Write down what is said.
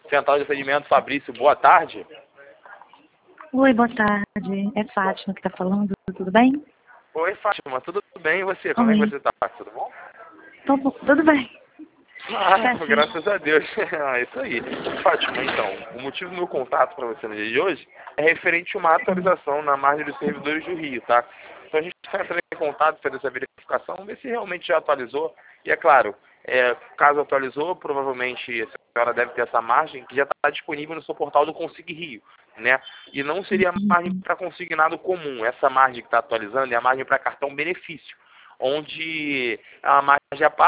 Central de Atendimento, Fabrício, boa tarde. Oi, boa tarde. É Fátima que está falando, tudo bem? Oi, Fátima, tudo bem? E você? Como é que Oi. você tá? Tudo bom? Tudo bem. Graças a Deus. Isso aí. Fátima, então, o motivo do meu contato para você no dia de hoje é referente a uma atualização na margem dos servidores do Rio, tá? Então a gente está entrando em contato, fazendo essa verificação, ver se realmente já atualizou. E é claro, caso atualizou, provavelmente a senhora deve ter essa margem que já está disponível no seu portal do Consig Rio, né? E não seria margem para consignado comum. Essa margem que está atualizando é a margem para cartão benefício, onde a margem a